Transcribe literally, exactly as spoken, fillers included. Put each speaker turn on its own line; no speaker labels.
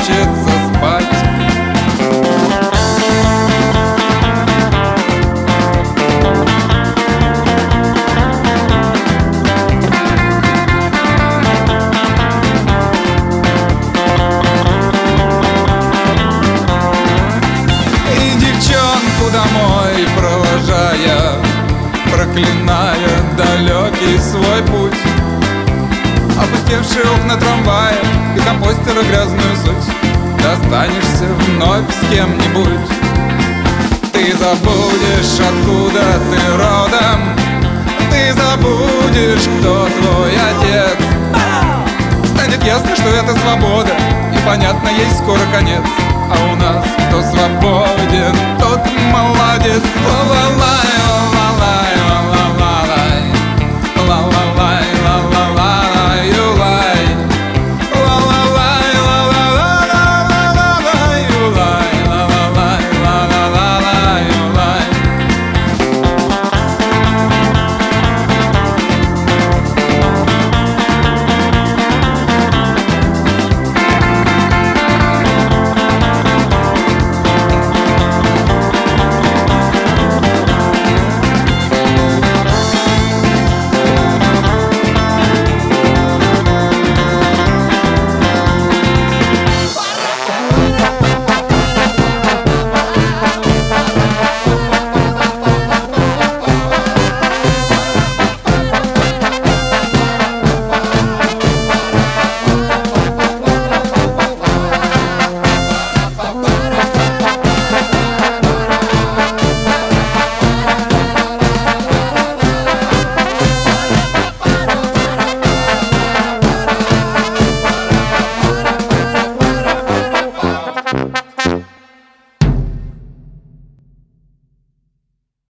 учиться спать. И девчонку домой провожая, проклиная далекий свой путь, опустевшие окна трамвая и компостера грязную суть, достанешься вновь с кем-нибудь. Ты забудешь, откуда ты родом, ты забудешь, кто твой отец. Станет ясно, что это свобода, и понятно, ей скоро конец. А у нас кто свободен, тот молодец. Ла-ла-лай, ла-ла-лай.